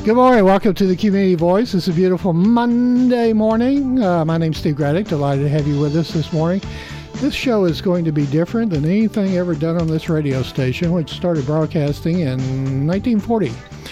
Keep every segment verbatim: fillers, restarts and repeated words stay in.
Good morning. Welcome to the Community Voice. It's a beautiful Monday morning. Uh, my name's Steve Graddick. Delighted to have you with us this morning. This show is going to be different than anything ever done on this radio station, which started broadcasting in nineteen forty.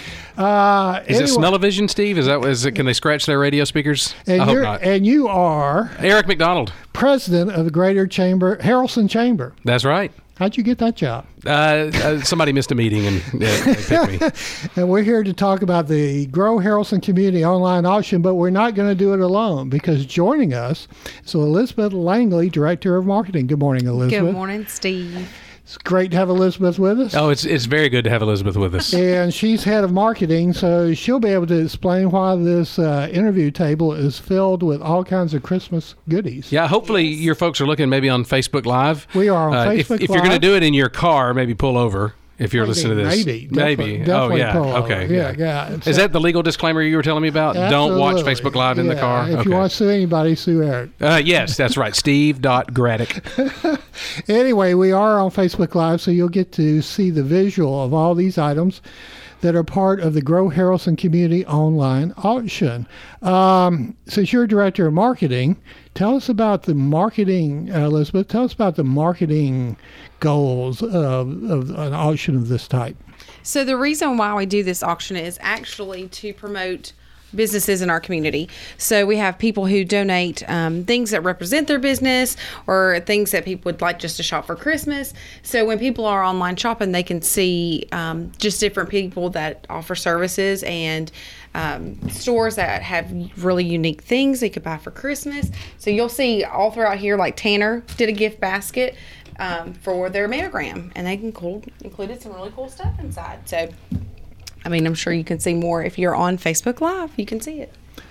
Uh, is anyway, it Smell-O-Vision, Steve? Is that is it? Can they scratch their radio speakers? And I hope you're, not. And you are Eric McDonald, president of the Greater Chamber, Harrelson Chamber. That's right. How'd you get that job? Uh, uh, somebody missed a meeting and uh, they picked me. And we're here to talk about the Grow Harrelson Community Online Auction, but we're not going to do it alone because joining us is Elizabeth Langley, Director of Marketing. Good morning, Elizabeth. Good morning, Steve. It's great to have Elizabeth with us. Oh, it's it's very good to have Elizabeth with us. And she's head of marketing, so she'll be able to explain why this uh, interview table is filled with all kinds of Christmas goodies. Yeah, hopefully your folks are looking maybe on Facebook Live. We are on uh, Facebook if, Live. If you're going to do it in your car, maybe pull over. If you're Maybe, listening to this, maybe, maybe, definitely, oh definitely yeah, pull over. okay, yeah, yeah. yeah. Is that the legal disclaimer you were telling me about? Don't watch Facebook Live in yeah. the car. If okay. you want to sue anybody, sue Eric. Uh, yes, that's right. Steve Graddick. Anyway, we are on Facebook Live, so you'll get to see the visual of all these items that are part of the Grow Harrelson Community Online Auction. Um, since you're Director of Marketing, tell us about the marketing, uh, Elizabeth, tell us about the marketing goals of, of an auction of this type. So the reason why we do this auction is actually to promote businesses in our community. So we have people who donate um, things that represent their business or things that people would like just to shop for Christmas. So when people are online shopping, they can see um, just different people that offer services and um, stores that have really unique things they could buy for Christmas. So you'll see all throughout here, like Tanner did a gift basket um, for their mammogram, and they include, included some really cool stuff inside. So I mean, I'm sure you can see more. If you're on Facebook Live, you can see it.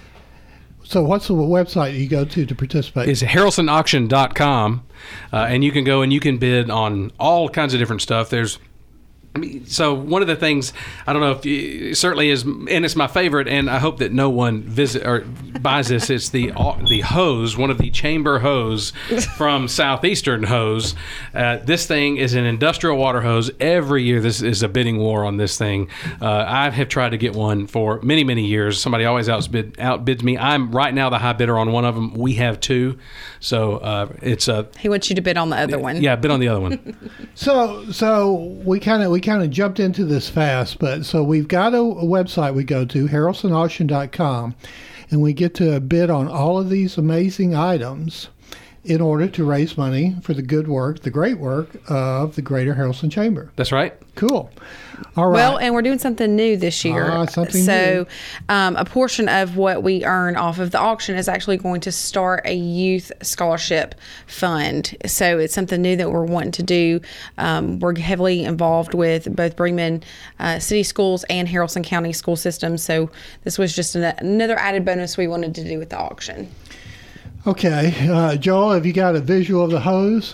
So what's the website you go to to participate? It's harrelson auction dot com, uh, and you can go and you can bid on all kinds of different stuff. There's I mean, so one of the things, I don't know if you, certainly is, and it's my favorite, and I hope that no one visit or buys this. It's the the hose, one of the chamber hose from Southeastern Hose. Uh, this thing is an industrial water hose. Every year, this is a bidding war on this thing. Uh, I have tried to get one for many, many years. Somebody always outbid, outbids me. I'm right now the high bidder on one of them. We have two, so uh, it's a. He wants you to bid on the other one. Yeah, bid on the other one. so, so we kind of we. kind of jumped into this fast, but so we've got a, a website we go to, harrelson auction dot com, and we get to bid on all of these amazing items in order to raise money for the good work, the great work of the Greater Harrelson Chamber. That's right. Cool. All right. Well, and we're doing something new this year. Ah, something so, new. Um, a portion of what we earn off of the auction is actually going to start a youth scholarship fund. So it's something new that we're wanting to do. Um, we're heavily involved with both Bremen uh, City Schools and Harrelson County school systems. So this was just an, another added bonus we wanted to do with the auction. Okay. Uh, Joel, have you got a visual of the hose?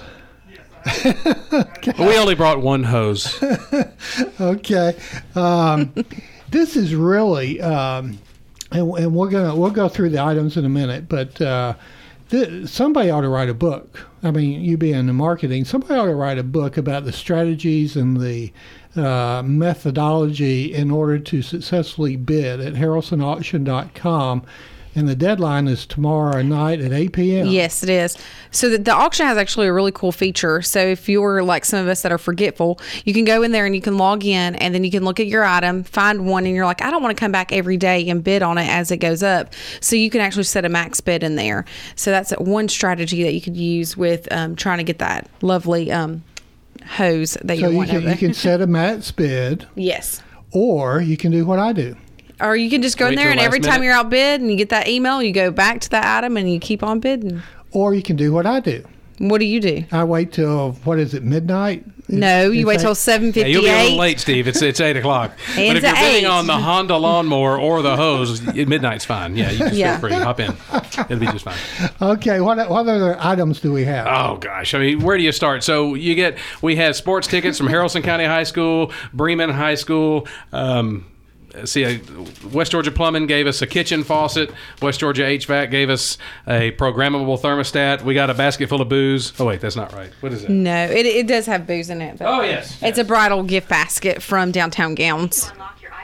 Okay. We only brought one hose. Okay. Um, this is really, um, and, and we're gonna we'll go through the items in a minute, but uh, th- somebody ought to write a book. I mean, you being in marketing, somebody ought to write a book about the strategies and the uh, methodology in order to successfully bid at harrelson auction dot com. And the deadline is tomorrow night at eight p.m. Yes, it is. So the, the auction has actually a really cool feature. So if you're like some of us that are forgetful, you can go in there and you can log in, and then you can look at your item, find one, and you're like, I don't want to come back every day and bid on it as it goes up. So you can actually set a max bid in there. So that's one strategy that you could use with um, trying to get that lovely um, hose that so you you want. can, you can set a max bid. Yes. Or you can do what I do. Or you can just go Wait in there till and last every time minute. you're outbid and you get that email, you go back to that item and you keep on bidding. Or you can do what I do. What do you do? I wait till, what is it, midnight? No, you It's wait eight- till seven Yeah, fifty-eight. you'll be a little late, Steve. It's it's eight o'clock. But And if you're to bidding eight. on the Honda lawnmower or the hose, at midnight's fine. Yeah, you just Yeah. feel free. Hop in. It'll be just fine. Okay, what what other items do we have? Oh gosh, I mean, where do you start? So you get we have sports tickets from Harrelson County High School, Bremen High School. Um, See, uh, West Georgia Plumbing gave us a kitchen faucet. West Georgia H V A C gave us a programmable thermostat. We got a basket full of booze. Oh, wait, that's not right. What is it? No, it, it does have booze in it. But Oh, yes. It's yes. a bridal gift basket from Downtown Gowns. Unlock your iPhone first.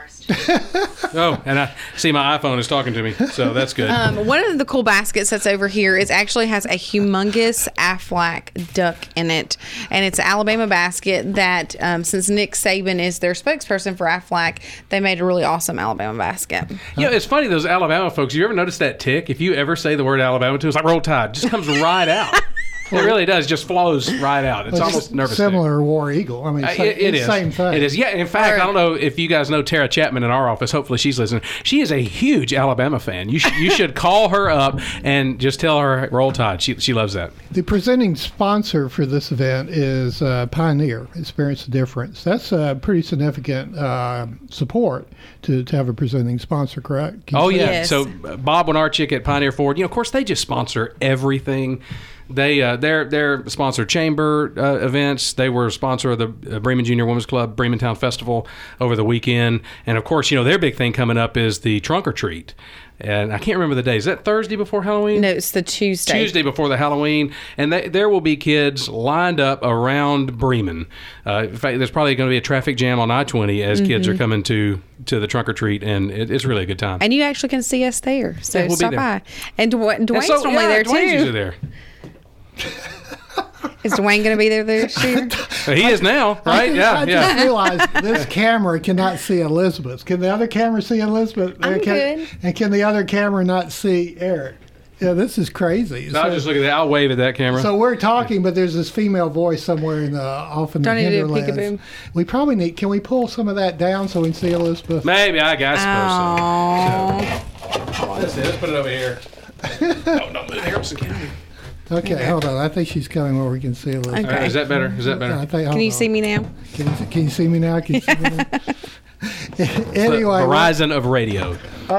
Oh, and I see my iPhone is talking to me, so that's good. Um, one of the cool baskets that's over here is actually has a humongous Aflac duck in it, and it's an Alabama basket that um, since Nick Saban is their spokesperson for Aflac, they made a really awesome Alabama basket. You know, it's funny, those Alabama folks, you ever notice that tick? If you ever say the word Alabama to us, like Roll Tide, it just comes right out. It really does. Just flows right out. It's Well, almost nervous. Similar to War Eagle. I mean, it's, Uh, like, it, it it's is. the same thing. It is. Yeah. In fact, I don't know if you guys know Tara Chapman in our office. Hopefully, she's listening. She is a huge Alabama fan. You should you should call her up and just tell her Roll Tide. She she loves that. The presenting sponsor for this event is uh, Pioneer, Experience the Difference. That's a pretty significant uh, support to, to have a presenting sponsor, correct? Can you Oh say yeah. that? Yes. So uh, Bob Winarchik at Pioneer Ford. You know, of course, they just sponsor everything. They uh, they're they're sponsor chamber uh, events. They were a sponsor of the uh, Bremen Junior Women's Club Bremen Town Festival over the weekend, and of course, you know their big thing coming up is the Trunk or Treat. And I can't remember the day. Is that Thursday before Halloween? No, it's the Tuesday. Tuesday before the Halloween, and they, there will be kids lined up around Bremen. Uh, in fact, there's probably going to be a traffic jam on I twenty as Mm-hmm. kids are coming to to the Trunk or Treat, and it, it's really a good time. And you actually can see us there, so Yeah, we'll be stop there. by. And Dwayne, And Dwayne's so, normally yeah, there Dwayne's usually too. there. Is Dwayne going to be there this year? He is now, right? I Yeah, just yeah. realized this camera cannot see Elizabeth. Can the other camera see Elizabeth? I'm and can, good. And can the other camera not see Eric? Yeah, this is crazy. So I'll just look at that. I'll wave at that camera. So we're talking, but there's this female voice somewhere in the off in Don't the need to do a hinterlands. peekaboo. We probably need. Can we pull some of that down so we can see Elizabeth? Maybe I guess Oh. so. That's it. Let's put it over here. Oh, don't move here. It's okay. Okay, hold on. I think she's coming where we can see Elizabeth. Okay. All right, is that better? Is that I better? think, Can you see me now? Can you, can you see me now? Can you see me now? The Anyway, Verizon of radio.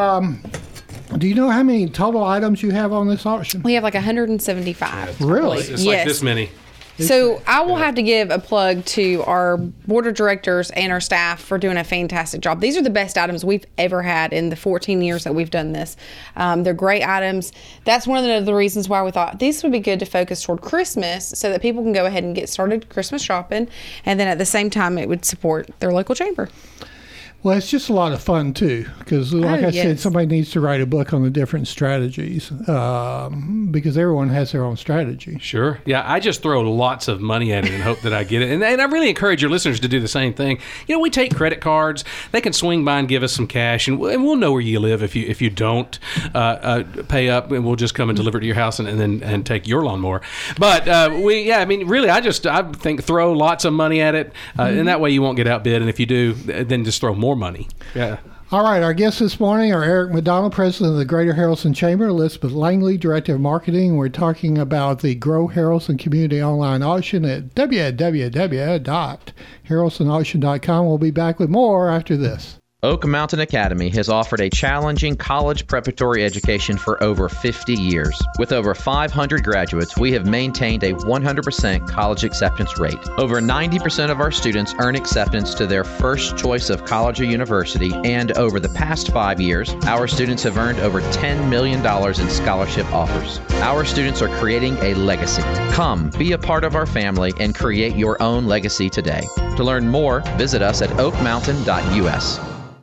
do you know how many total items you have on this auction? We have like one hundred seventy-five. Really? It's like Yes. this many. So I will have to give a plug to our board of directors and our staff for doing a fantastic job. These are the best items we've ever had in the fourteen years that we've done this. Um, they're great items. That's one of the reasons why we thought this would be good to focus toward Christmas so that people can go ahead and get started Christmas shopping. And then at the same time, it would support their local chamber. Well, it's just a lot of fun too, because like Oh, I said, yes. somebody needs to write a book on the different strategies, um, because everyone has their own strategy. Sure. Yeah, I just throw lots of money at it and hope that I get it. And, and I really encourage your listeners to do the same thing. You know, we take credit cards. They can swing by and give us some cash, and, we- and we'll know where you live if you if you don't uh, uh, pay up, and we'll just come and deliver it to your house and, and then and take your lawnmower. But uh, we, yeah, I mean, really, I just I think throw lots of money at it, uh, and that way you won't get outbid. And if you do, then just throw more money. Yeah. All right, our guests this morning are Eric McDonald, president of the Greater Harrelson Chamber, Elizabeth Langley, director of marketing. We're talking about the Grow Harrelson Community Online Auction at w w w dot harrelson auction dot com. We'll be back with more after this. Oak Mountain Academy has offered a challenging college preparatory education for over fifty years. With over five hundred graduates, we have maintained a one hundred percent college acceptance rate. Over ninety percent of our students earn acceptance to their first choice of college or university, and over the past five years, our students have earned over ten million dollars in scholarship offers. Our students are creating a legacy. Come, be a part of our family and create your own legacy today. To learn more, visit us at oak mountain dot u s.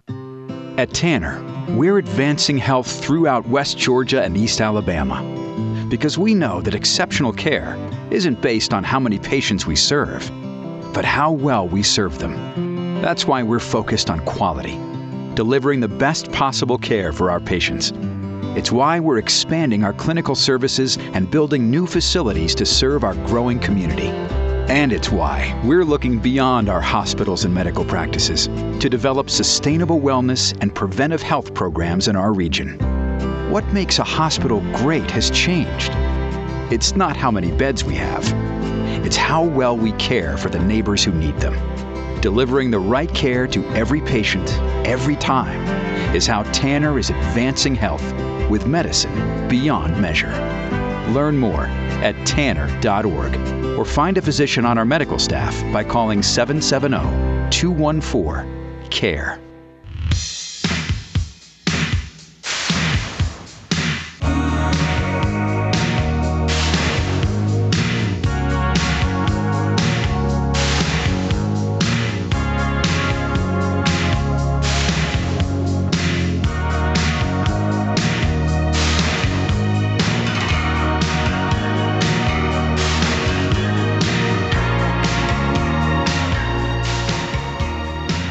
At Tanner, we're advancing health throughout West Georgia and East Alabama because we know that exceptional care isn't based on how many patients we serve, but how well we serve them. That's why we're focused on quality, delivering the best possible care for our patients. It's why we're expanding our clinical services and building new facilities to serve our growing community. And it's why we're looking beyond our hospitals and medical practices to develop sustainable wellness and preventive health programs in our region. What makes a hospital great has changed. It's not how many beds we have. It's how well we care for the neighbors who need them. Delivering the right care to every patient, every time, is how Tanner is advancing health with medicine beyond measure. Learn more at tanner dot org or find a physician on our medical staff by calling seven seven zero, two one four, C A R E.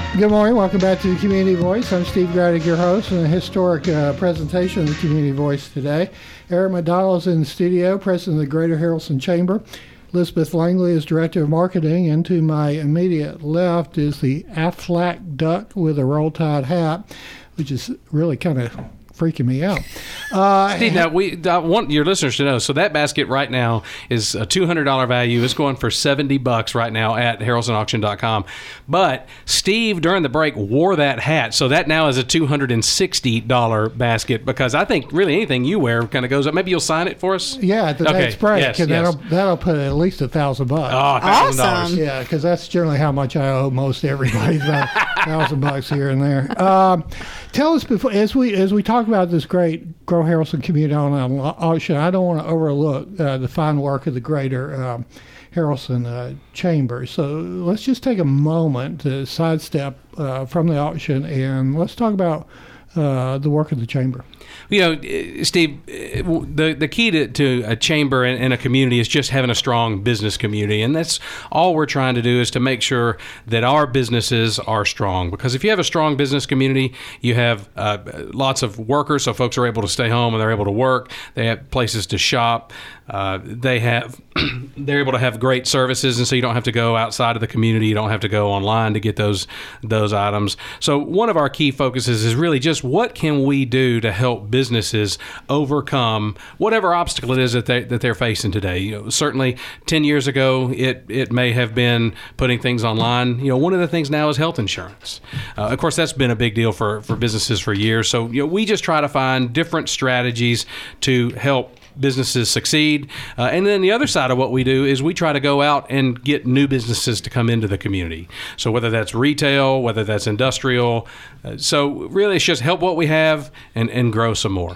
Good morning. Welcome back to the Community Voice. I'm Steve Graddick, your host, and a historic uh, presentation of the Community Voice today. Eric McDonald is in the studio, president of the Greater Haralson Chamber. Elizabeth Langley is director of marketing, and to my immediate left is the Aflac duck with a roll tide hat, which is really kind of freaking me out. Uh, Steve, now we I want your listeners to know. So that basket right now is a two hundred dollars value. It's going for seventy bucks right now at haralson auction dot com. But Steve, during the break, wore that hat, so that now is a two hundred sixty dollars basket, because I think really anything you wear kind of goes up. Maybe you'll sign it for us. Yeah, at the Okay, next break, yes, and yes. that'll that'll put at least a thousand bucks. Oh, a thousand dollars. Awesome. Yeah, because that's generally how much I owe most everybody, about a thousand bucks here and there. Um, tell us before as we as we talk about this great Grow Haralson Community Online Auction, I don't want to overlook uh, the fine work of the Greater um, Haralson uh, Chamber. So let's just take a moment to sidestep uh, from the auction, and let's talk about uh, the work of the chamber. You know, uh, Steve, uh, the the key to, to a chamber and, and a community is just having a strong business community. And that's all we're trying to do, is to make sure that our businesses are strong. Because if you have a strong business community, you have uh, lots of workers, so folks are able to stay home and they're able to work. They have places to shop. Uh, they have, they're able to have great services, and so you don't have to go outside of the community. You don't have to go online to get those those items. So one of our key focuses is really just what can we do to help businesses overcome whatever obstacle it is that they that they're facing today. You know, certainly ten years ago, it it may have been putting things online. You know, one of the things now is health insurance. Uh, of course, that's been a big deal for for businesses for years. So you know, we just try to find different strategies to help businesses succeed. Uh, and then the other side of what we do is we try to go out and get new businesses to come into the community. So whether that's retail, whether that's industrial. Uh, so really it's just help what we have and, and grow some more.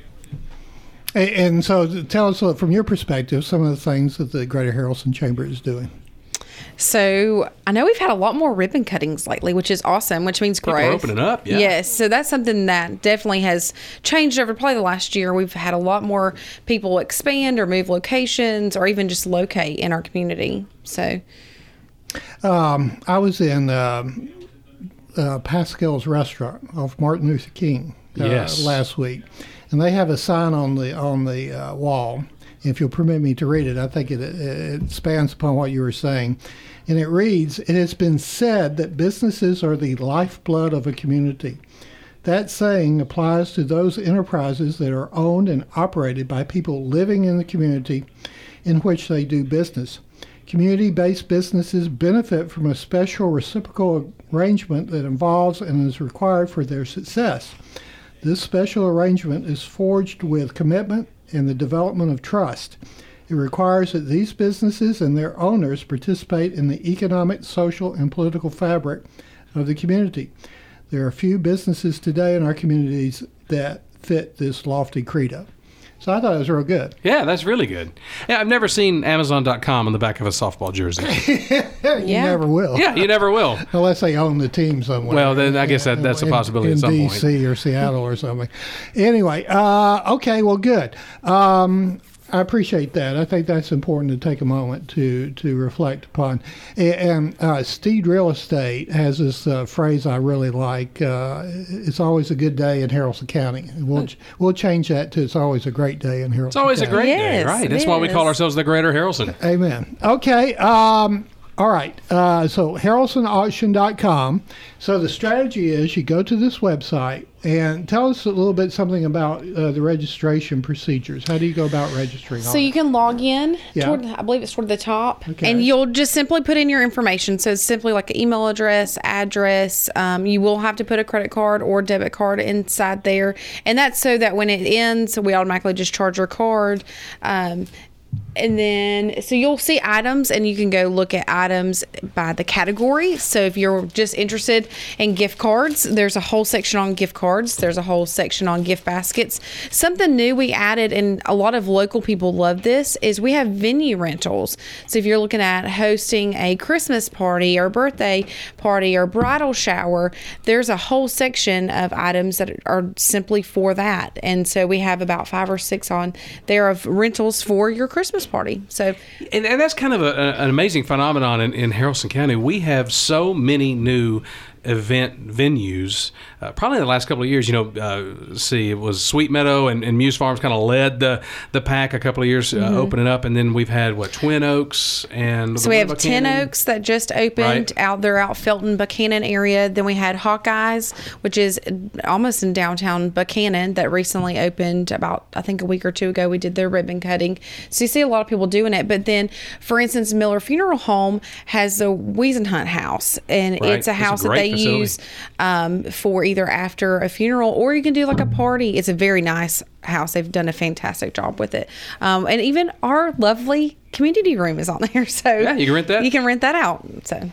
And, and so tell us, uh, from your perspective, some of the things that the Greater Haralson Chamber is doing. So I know we've had a lot more ribbon cuttings lately, which is awesome, which means People growth. are opening up, yeah. Yes, so that's something that definitely has changed over probably the last year. We've had a lot more people expand or move locations or even just locate in our community. So Um, I was in um, uh, Pascal's restaurant off Martin Luther King uh, Yes. last week, and they have a sign on the on the uh, wall. If you'll permit me to read it, I think it, it spans upon what you were saying. And it reads, "It has been said that businesses are the lifeblood of a community. That saying applies to those enterprises that are owned and operated by people living in the community in which they do business. Community-based businesses benefit from a special reciprocal arrangement that involves and is required for their success. This special arrangement is forged with commitment and the development of trust. It requires that these businesses and their owners participate in the economic, social, and political fabric of the community. There are few businesses today in our communities that fit this lofty credo." So I thought it was real good. Yeah, that's really good. Yeah, I've never seen Amazon dot com on the back of a softball jersey. You Yeah. never will. Yeah, you never will. Unless they own the team somewhere. Well, then I guess that- that's a In- possibility in at some D point. C or Seattle or something. Anyway, uh, okay, well, good. Um, I appreciate that. I think that's important to take a moment to to reflect upon. And, and uh, Steed Real Estate has this uh, phrase I really like. Uh, it's always a good day in Haralson County. We'll we'll change that to it's always a great day in Haralson. It's always a County. great day, Yes, right? it That's why we is. call ourselves the Greater Haralson. Amen. Okay. Um, all right. Uh, so haralson auction dot com. So the strategy is you go to this website and tell us a little bit something about uh, the registration procedures. How do you go about registering? So you can log in Yeah. toward, I believe it's toward the top, Okay. and you'll just simply put in your information. So it's simply like an email address, address. Um, you will have to put a credit card or debit card inside there, and that's so that when it ends, we automatically just charge your card. Um, And then, so you'll see items, and you can go look at items by the category. So if you're just interested in gift cards, there's a whole section on gift cards. There's a whole section on gift baskets. Something new we added, and a lot of local people love this, is we have venue rentals. So if you're looking at hosting a Christmas party or birthday party or bridal shower, there's a whole section of items that are simply for that. And so we have about five or six on there of rentals for your Christmas party. So And, and that's kind of a, a, an amazing phenomenon in, in Haralson County. We have so many new event venues, uh, probably in the last couple of years. You know, uh, let's see, it was Sweet Meadow and, and Muse Farms kind of led the the pack a couple of years, uh, Mm-hmm. opening up, and then we've had what Twin Oaks and So the we one have Buchanan. Ten Oaks that just opened Right. out there, out Felton, Buchanan area. Then we had Hawkeyes, which is almost in downtown Buchanan, that recently opened about, I think, a week or two ago. We did their ribbon cutting. So you see a lot of people doing it. But then, for instance, Miller Funeral Home has the Wiesenhunt House, and Right. it's a It's a house that great they facility. use um, for either after a funeral, or you can do like a party. It's a very nice house. They've done a fantastic job with it. Um, and even our lovely community room is on there. So Yeah, you can rent that. You can rent that out. So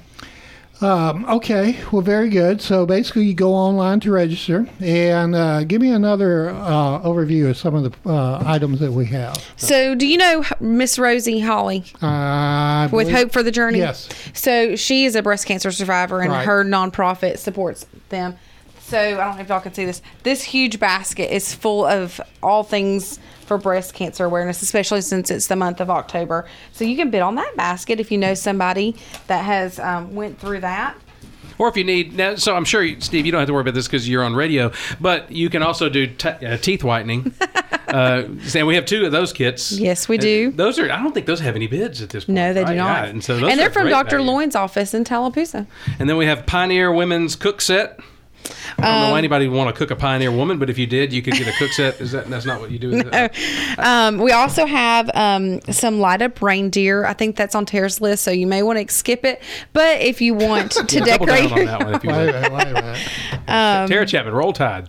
Um, okay, well, very good. So basically, you go online to register, and uh, give me another uh, overview of some of the uh, items that we have. So, do you know Miss Rosie Holly Uh, I with believe- Hope for the Journey? Yes. So, she is a breast cancer survivor, and Right. her nonprofit supports them. So, I don't know if y'all can see this. This huge basket is full of all things for breast cancer awareness, especially since it's the month of October. So, you can bid on that basket if you know somebody that has um, went through that. Or if you need, now, so I'm sure, you- Steve, you don't have to worry about this because you're on radio, but you can also do t- uh, teeth whitening. uh, and we have two of those kits. Yes, we Uh, do. those are, I don't think those have any bids at this point. No, they do right? not. Yeah, and so those and they're are from great Doctor value. Loin's office in Tallapoosa. And then we have Pioneer Women's Cook Set. I don't know why anybody would want to cook a Pioneer woman, but if you did, you could get a cook set. Is that that's not what you do? Is it? Um, we also have um, some light up reindeer. I think that's on Tara's list, so you may want to skip it. But if you want to Double decorate, down on that one if you Wait a would. minute, wait a minute. Um, Tara Chapman, Roll Tide.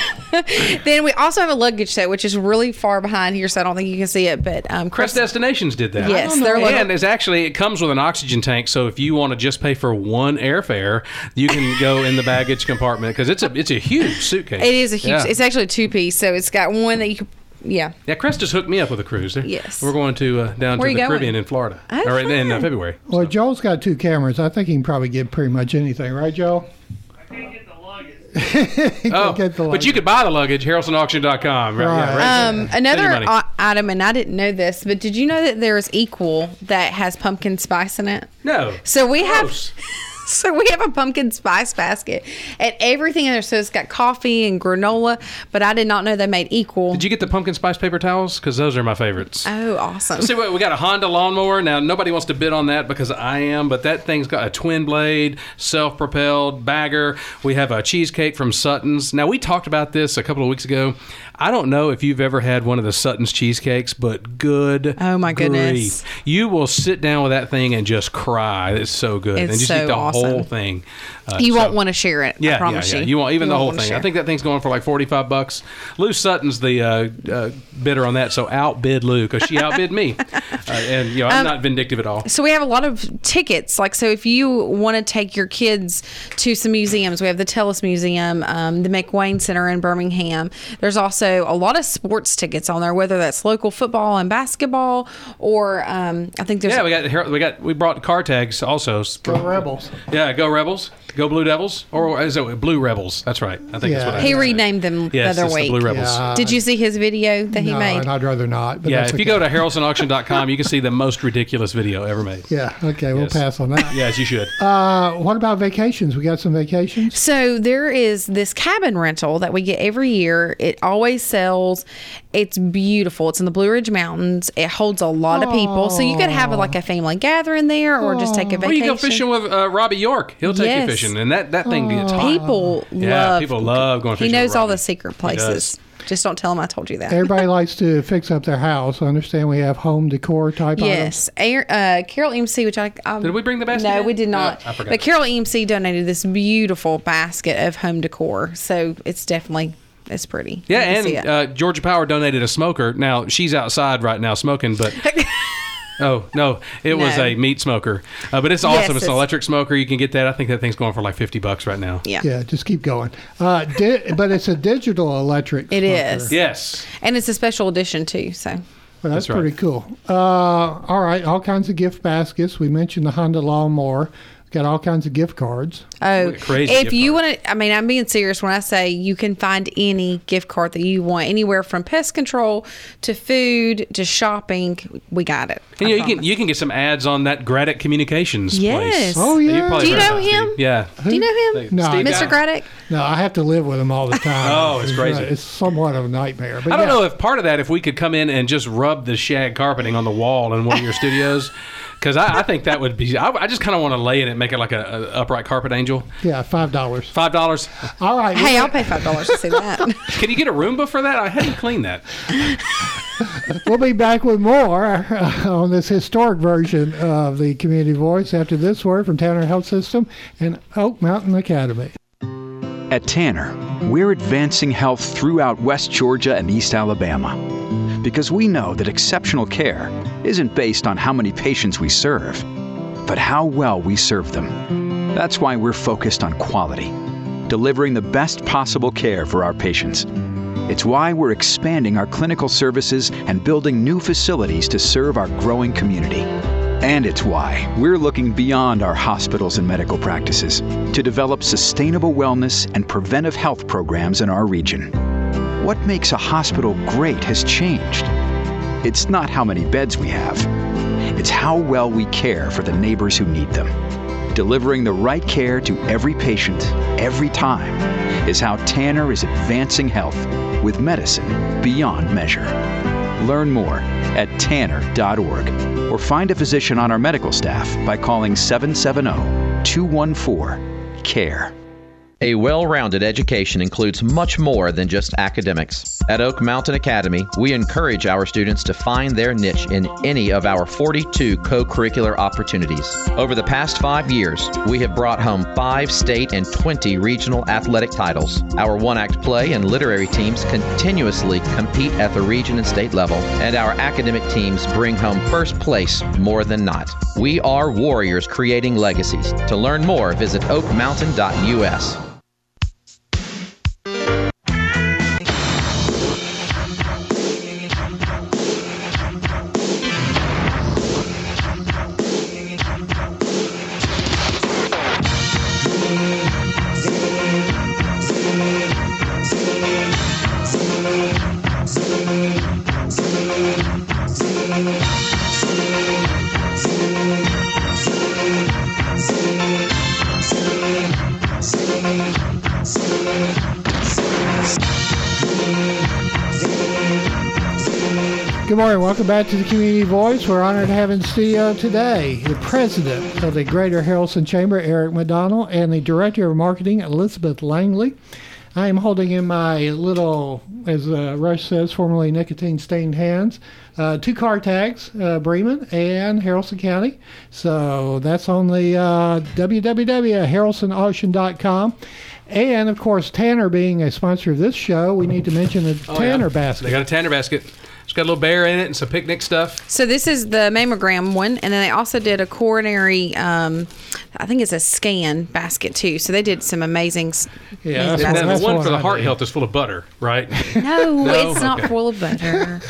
then we also have a luggage set, which is really far behind here, so I don't think you can see it. But um, Crest Chris, Destinations did that. Yes, they're and local- it's actually it comes with an oxygen tank. So if you want to just pay for one airfare, you can go in the baggage compartment because it's a it's a huge suitcase. it is a huge. Yeah. It's actually a two piece, so it's got one that you could. Yeah. Yeah, Crest just hooked me up with a cruise. They're- Yes. We're going to uh, down Where to you the going? Caribbean in Florida, Oh, or in, in uh, fun. February. Well, Joel's got two cameras. I think he can probably get pretty much anything, right, Joel? I can't get the luggage. He can Oh, get the but you could buy the luggage, Harrelson Auction dot com. Right. Yeah, Right. right. Um, Spend your another money. i- item, and I didn't know this, but did you know that there is Equal that has pumpkin spice in it? No. So we have, Gross. so we have a pumpkin spice basket and everything in there. So it's got coffee and granola, but I did not know they made Equal. Did you get the pumpkin spice paper towels? Because those are my favorites. Oh, awesome! See, what we got a Honda lawnmower. Now, nobody wants to bid on that because I am, but that thing's got a twin blade, self-propelled bagger. We have a cheesecake from Sutton's. Now, we talked about this a couple of weeks ago. I don't know if you've ever had one of the Sutton's cheesecakes, but good Oh, my grief. goodness. You will sit down with that thing and just cry. It's so good. It's and just so eat the awesome. whole thing. Uh, You so- won't want to share it. yeah, I promise yeah, yeah. you. You want even the won't whole wanna thing. share. I think that thing's going for like forty-five bucks. Lou Sutton's the uh, uh, bidder on that, so outbid Lou because she outbid me. Uh, and you know, I'm Um, not vindictive at all. So we have a lot of tickets. Like, so if you want to take your kids to some museums, we have the Tellus Museum, um, the McWayne Center in Birmingham. There's also a lot of sports tickets on there, whether that's local football and basketball, or um, I think there's Yeah, we got we got we brought car tags also. Go Rebels. Yeah, go Rebels, go Blue Devils, or is it Blue Rebels? That's right. I think Yeah. that's what I he said. renamed them Yes, the other it's the week. Blue Rebels. Yeah. Did you see his video that he no, made? and I'd rather not. But Yeah, that's if you okay. go to Harrelson Auction dot com, you can see the most ridiculous video ever made. Yeah, okay, we'll Yes. pass on that. Yes, you should. Uh, what about vacations? We got some vacations? So there is this cabin rental that we get every year. It always sells. It's beautiful. It's in the Blue Ridge Mountains. It holds a lot of people. So you could have like a family gathering there or just take a Or vacation. you go fishing with uh, Robbie York. He'll take Yes. you fishing, and that, that thing gets hot. People Yeah, love. people love going He fishing knows with all Robbie. the secret He does. places. Just don't tell him I told you that. Everybody likes to fix up their house. I understand we have home decor type items. Yes, Air, uh, Carol E M C, which I um, Did we bring the basket No, in? we did not. Oh, I forgot. But Carol E M C donated this beautiful basket of home decor, so it's definitely it's pretty. Yeah, You can see and it. uh, Georgia Power donated a smoker. Now she's outside right now smoking, but oh no, it was No. a meat smoker. Uh, but it's awesome. Yes, it's an it's- electric smoker. You can get that. I think that thing's going for like fifty bucks right now. yeah. Yeah, just keep going. Uh, di- but it's a digital electric. It smoker. is. Yes. And it's a special edition too. So Well, that's That's right. pretty cool. Uh, all right, all kinds of gift baskets. We mentioned the Honda lawnmower. Got all kinds of gift cards. Oh, Crazy if gift you cards. want to, I mean, I'm being serious when I say you can find any gift card that you want, anywhere from pest control to food to shopping. We got it. And I you, know, you can promise. you can get some ads on that Graddick Communications Yes. place. Oh, You've yeah. probably Do you heard know of it, him? Steve. Yeah. Do you know him, No, I Mister Guy. Graddick? No, I have to live with them all the time. Oh, it's crazy. uh, it's somewhat of a nightmare. But I don't yeah. know if part of that, if we could come in and just rub the shag carpeting on the wall in one of your studios, because I, I think that would be. I, I just kind of want to lay it and make it like a, a upright carpet angel. Yeah, five dollars. Five dollars. All right. Hey, we'll, I'll pay five dollars to see that. Can you get a Roomba for that? I hadn't cleaned that. we'll be back with more uh, on this historic version of the Community Voice after this word from Tanner Health System and Oak Mountain Academy. At Tanner, we're advancing health throughout West Georgia and East Alabama. Because we know that exceptional care isn't based on how many patients we serve, but how well we serve them. That's why we're focused on quality, delivering the best possible care for our patients. It's why we're expanding our clinical services and building new facilities to serve our growing community. And it's why we're looking beyond our hospitals and medical practices to develop sustainable wellness and preventive health programs in our region. What makes a hospital great has changed. It's not how many beds we have. It's how well we care for the neighbors who need them. Delivering the right care to every patient, every time, is how Tanner is advancing health with medicine beyond measure. Learn more at tanner dot org or find a physician on our medical staff by calling seven seven zero, two one four, C A R E. A well-rounded education includes much more than just academics. At Oak Mountain Academy, we encourage our students to find their niche in any of our forty-two co-curricular opportunities. Over the past five years, we have brought home five state and twenty regional athletic titles. Our one-act play and literary teams continuously compete at the region and state level, and our academic teams bring home first place more than not. We are warriors creating legacies. To learn more, visit oak mountain dot U S. Good morning. Welcome back to the Community Voice. We're honored to have in studio today the president of the Greater Haralson Chamber, Eric McDonald, and the director of marketing, Elizabeth Langley. I am holding in my little, as uh, Rush says, formerly nicotine-stained hands, uh, two car tags, uh, Bremen and Haralson County. So that's on the uh, w w w dot haralson auction dot com. And, of course, Tanner being a sponsor of this show, we need to mention the Oh, Tanner yeah. basket. They got a Tanner basket. It's got a little bear in it and some picnic stuff. So this is the mammogram one, and then they also did a coronary, um, I think it's a scan basket too. So they did some amazing. s- Yeah, amazing that's And what- then baskets. the one what for the I heart need. health is full of butter, right? No, No? it's not Okay. full of butter.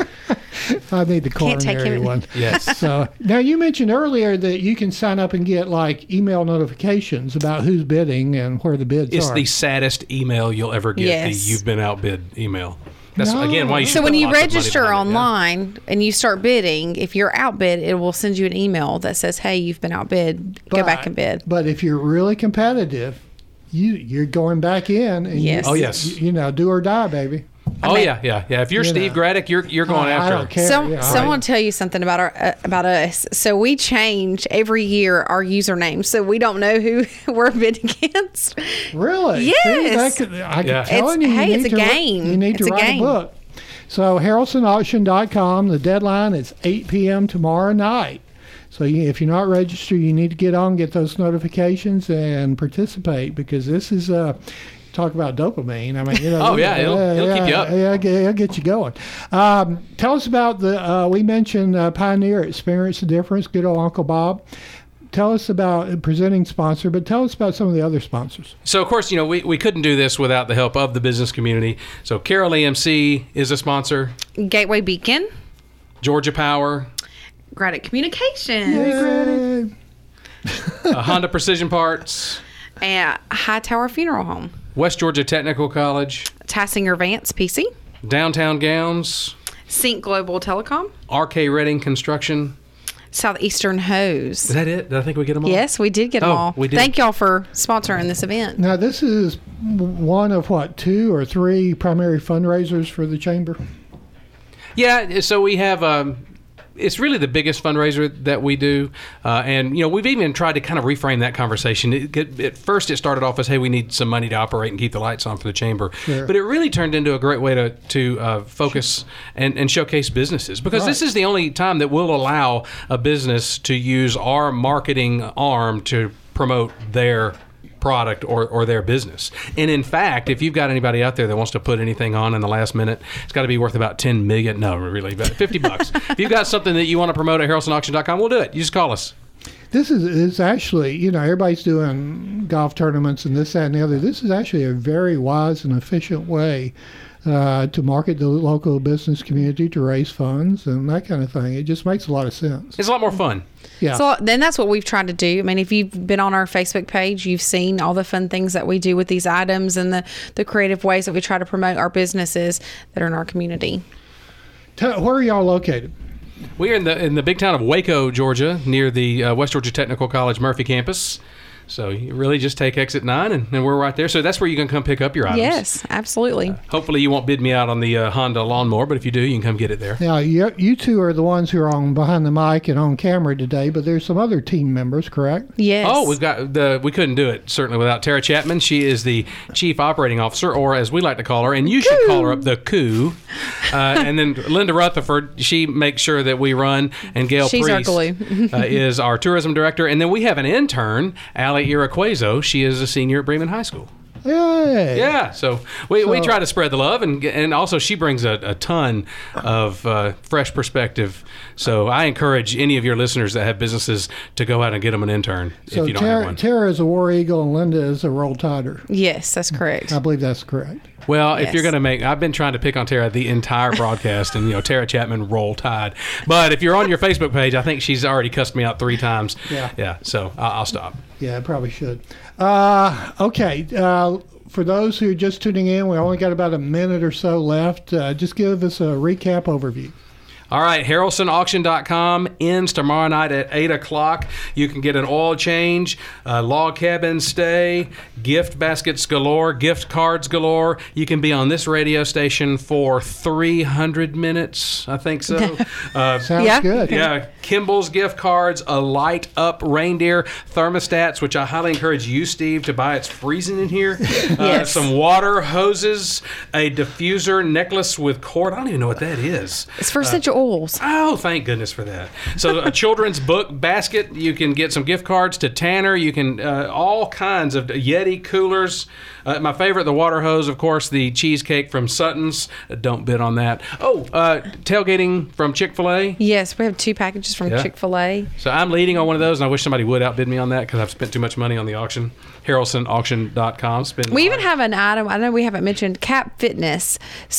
I need the Can't take coronary him in. one. Yes. So now you mentioned earlier that you can sign up and get like email notifications about who's bidding and where the bids It's are. the saddest email you'll ever get. Yes. The you've been outbid email. That's No. again why you. should So when put you lots of money register behind it, yeah. online and you start bidding, if you're outbid, it will send you an email that says, "Hey, you've been outbid. Go But- back and bid." But if you're really competitive, you you're going back in and Yes. you, Oh, yes. you, you know, do or die, baby. Oh mean- yeah, yeah, yeah. If you're You Steve know. Graddick, you're you're going I, after I don't him. care. Some, yeah, someone right. tell you something about our uh, about us. So we change every year our username, so we don't know who we're bid against. Really? Yes. See, that could, I Yeah. can telling It's- you, you hey, need it's a to, wri- game. You need It's to a write game. a book. So haralson auction dot com, the deadline is eight p.m. tomorrow night. So you, if you're not registered, you need to get on, get those notifications, and participate because this is uh, talk about dopamine. I mean, you know. Oh, yeah, it'll- it'll keep you up. Yeah, it'll, it'll get you going. Um, tell us about the. Uh, we mentioned uh, Pioneer Experience the Difference. Good old Uncle Bob. Tell us about a presenting sponsor, but tell us about some of the other sponsors. So, of course, you know, we, we couldn't do this without the help of the business community. So, Carroll E M C is a sponsor, Gateway Beacon, Georgia Power, Graddick Communications, Yay. uh, Honda Precision Parts, And Hightower Funeral Home. West Georgia Technical College, Tassinger Vance P C. Downtown Gowns, Sync Global Telecom. R K Redding Construction. Southeastern Hose. Is that it? Did I think we get them all? Yes, we did get them Oh, all. we did. Thank y'all for sponsoring this event. Now, this is one of what, two or three primary fundraisers for the chamber? Yeah, so we have, um, it's really the biggest fundraiser that we do. Uh, and, you know, we've even tried to kind of reframe that conversation. It, it, at first, it started off as, hey, we need some money to operate and keep the lights on for the chamber. Sure. But it really turned into a great way to, to uh, focus and, and showcase businesses. Because this Right. is the only time that we'll allow a business to use our marketing arm to promote their product or, or their business. And in fact, if you've got anybody out there that wants to put anything on in the last minute, it's got to be worth about ten million. No, really, about fifty bucks. If you've got something that you want to promote at harrelson auction dot com, we'll do it. You just call us. This is, is actually, you know, everybody's doing golf tournaments and this, that, and the other. This is actually a very wise and efficient way uh, to market the local business community, to raise funds and that kind of thing. It just makes a lot of sense. It's a lot more fun. Yeah. So then that's what we've tried to do. I mean, if you've been on our Facebook page, you've seen all the fun things that we do with these items and the, the creative ways that we try to promote our businesses that are in our community. Tell, where are y'all located? We are in the in the big town of Waco, Georgia, near the uh, West Georgia Technical College Murphy campus. So you really just take exit nine, and, and we're right there. So that's where you can come pick up your items. Yes, absolutely. Hopefully you won't bid me out on the uh, Honda lawnmower, but if you do, you can come get it there. Now, you, you two are the ones who are on behind the mic and on camera today, but there's some other team members, correct? Yes. Oh, we've got the. We couldn't do it certainly without Tara Chapman. She is the chief operating officer, or as we like to call her, and you should call her up the coup. Uh, and then Linda Rutherford, she makes sure that we run, and Gail She's our Priest glue. uh, is our tourism director, and then we have an intern, Allie Iraquazo. She is a senior at Bremen High School. Yay! Yeah, so we, we So- try to spread the love, and and also she brings a, a ton of uh, fresh perspective. So I encourage any of your listeners that have businesses to go out and get them an intern So if you don't have Tara, one. Tara is a War Eagle and Linda is a Roll Tider. Yes, that's correct. I believe that's correct. Well, if Yes. you're going to make, I've been trying to pick on Tara the entire broadcast, and you know Tara Chapman, Roll Tide. But if you're on your Facebook page, I think she's already cussed me out three times. Yeah. Yeah. So I'll, I'll stop. Yeah, I probably should. Uh, okay. Uh, for those who are just tuning in, we only got about a minute or so left. Uh, just give us a recap overview. All right, harrelson auction dot com ends tomorrow night at eight o'clock. You can get an oil change, a log cabin stay, gift baskets galore, gift cards galore. You can be on this radio station for three hundred minutes, I think so. uh, Sounds Yeah. good. yeah, Kimball's gift cards, a light up reindeer, thermostats, which I highly encourage you, Steve, to buy. It's freezing in here. Uh, Yes. Some water hoses, a diffuser necklace with cord. I don't even know what that is. It's for essential oils. Oh, thank goodness for that. So a children's book basket. You can get some gift cards to Tanner. You can, uh, all kinds of Yeti coolers. Uh, my favorite, the water hose, of course, the cheesecake from Sutton's. Uh, don't bid on that. Oh, uh, tailgating from Chick-fil-A. Yes, we have two packages from Yeah. Chick-fil-A. So I'm leading on one of those, and I wish somebody would outbid me on that because I've spent too much money on the auction. harrelson auction dot com. Spend We even have an item, I know we haven't mentioned, Cap Fitness.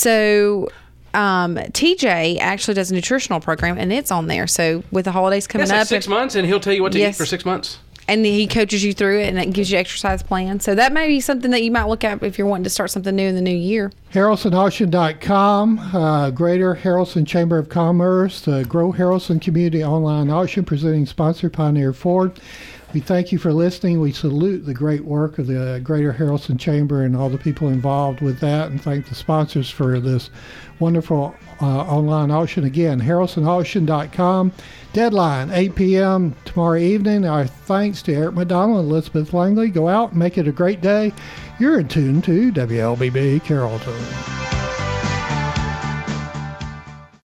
So um, T J actually does a nutritional program, and it's on there. So with the holidays coming It's like up, six months, and he'll tell you what to Yes. eat for six months. and he coaches you through it, and it gives you exercise plan. So that may be something that you might look at if you're wanting to start something new in the new year. harrelson auction dot com, uh, Greater Harrelson Chamber of Commerce, the Grow Harrelson Community Online Auction, presenting sponsor Pioneer Ford. We thank you for listening. We salute the great work of the Greater Harrelson Chamber and all the people involved with that, and thank the sponsors for this wonderful uh, online auction. Again, harrelson auction dot com. Deadline, eight p.m. tomorrow evening. Our thanks to Eric McDonald and Elizabeth Langley. Go out and make it a great day. You're in tune to W L B B Carrollton.